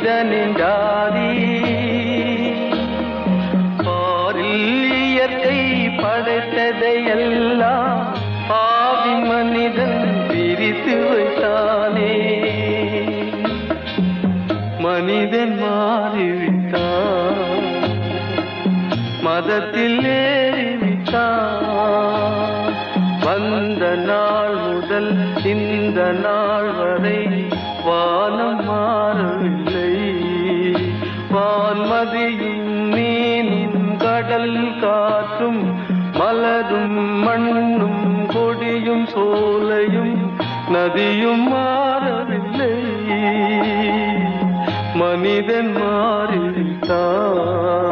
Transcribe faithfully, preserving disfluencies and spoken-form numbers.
மனிதனின் ஜாதி பாரில் இயற்கை படைத்ததையெல்லாம் பாவி மனிதன் பிரித்து வைத்தானே மனிதன் மாறிவிட்டான் மதத்தில் ஏறிவிட்டான் வந்த நாள் முதல் இந்த நாள் வரை வானம் மாறவில்லை வான்மதியும் மீனும் கடல் காற்றும் மலரும் மண்ணும் கொடியும் சோலையும் நதியும் மாறவில்லை மனிதன் மாறிவிட்டான்